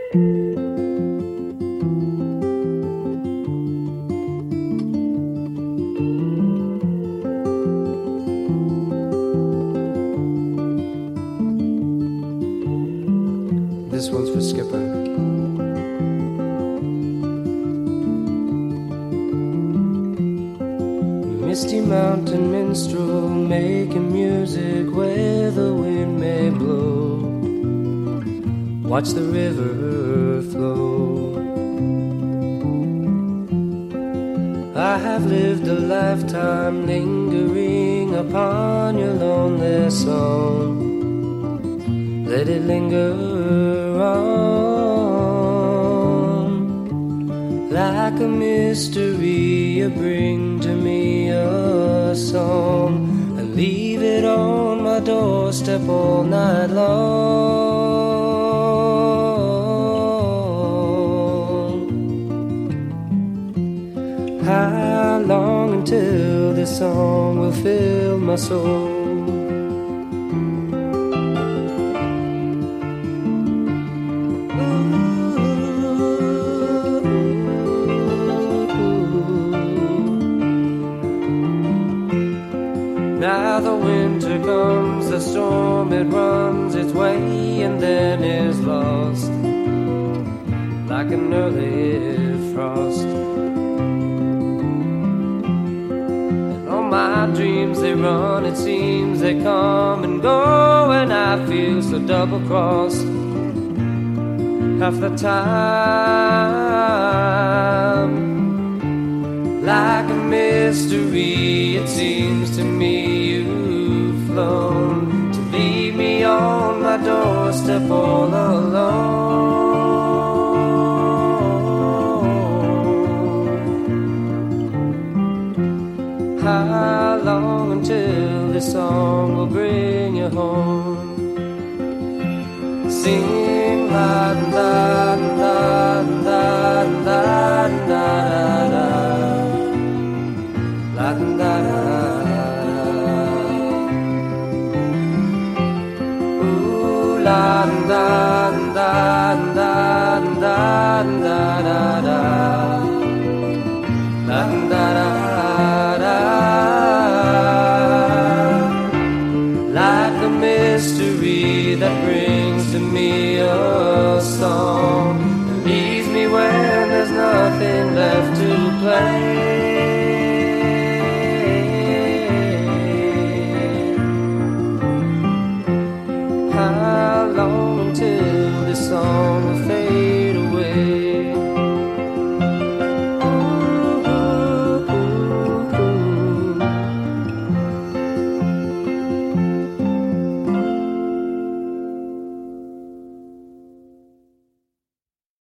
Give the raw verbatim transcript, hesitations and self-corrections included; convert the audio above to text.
This one's for Skipper. Misty mountain minstrel making music where the wind may blow. Watch the river flow. I have lived a lifetime lingering upon your lonely song. Let it linger on like a mystery. You bring to me a song and leave it on my doorstep all night long. How long until this song will fill my soul? Now the winter comes, the storm it runs its way and then is lost like an early frost. And all my dreams they run, it seems they come and go, and I feel so double-crossed half the time. Like a mystery, it seems to me you've flown to leave me on my doorstep all alone. How long until this song will bring you home? Sing la da da da da da da. La da da ooh la da da da da da da da la da da like a mystery that brings to me a song and leaves me when there's nothing left to play. How long until this song will fade?